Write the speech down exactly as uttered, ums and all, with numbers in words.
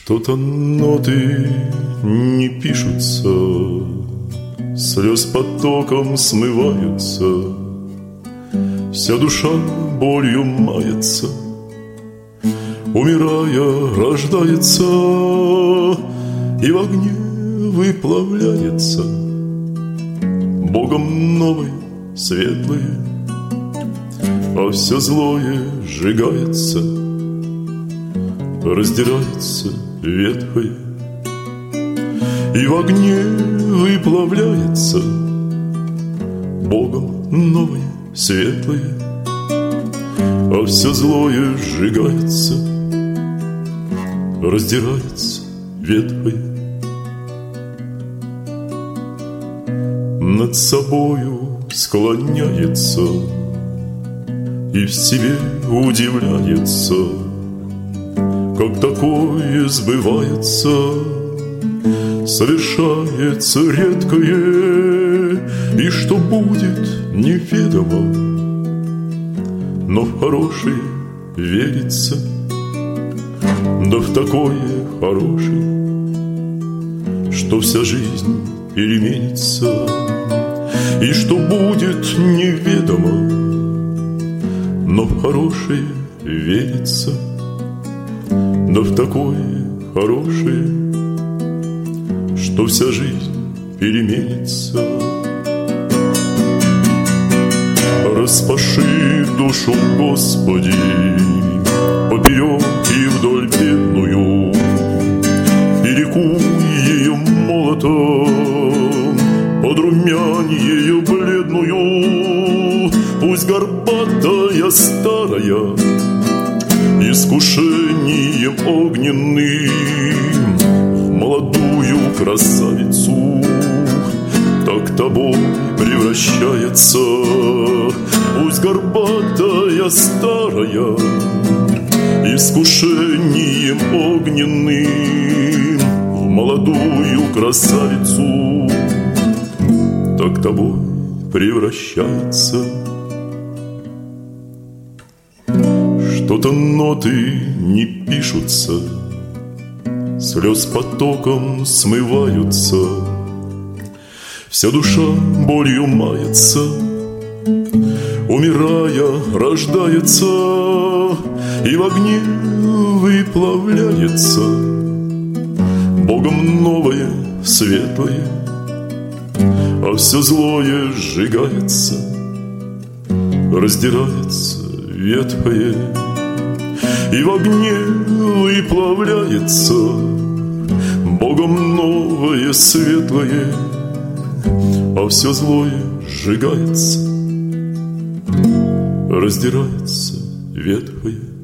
Что-то ноты не пишутся, слез потоком смываются, вся душа болью мается, умирая, рождается и в огне выплавляется, Богом новое, светлое, а все злое сжигается, раздирается ветхое и в огне выплавляется, Богом новое, светлое, а все злое сжигается, раздирается ветхое. Над собою склоняется и в себе удивляется, как такое сбывается, совершается редкое, и что будет неведомо, но в хорошее верится, да в такое хорошее, что вся жизнь переменится, и что будет неведомо, но в хорошее верится, да в такое хорошее, что вся жизнь переменится. Распаши душу, Господи, поперек и вдоль бедную, перекуй ее молотом, подрумянь ее бледную, пусть горбатая старая искушением огненным в молодую красавицу так тобой превращается. Пусть горбатая старая искушением огненным в молодую красавицу так тобой превращается. Что-то ноты не пишутся, слез потоком смываются, вся душа болью мается, умирая, рождается и в огне выплавляется, Богом новое, светлое, а все злое сжигается, раздирается ветхое и в огне выплавляется, Богом новое, светлое, а все злое сжигается, раздирается ветхое.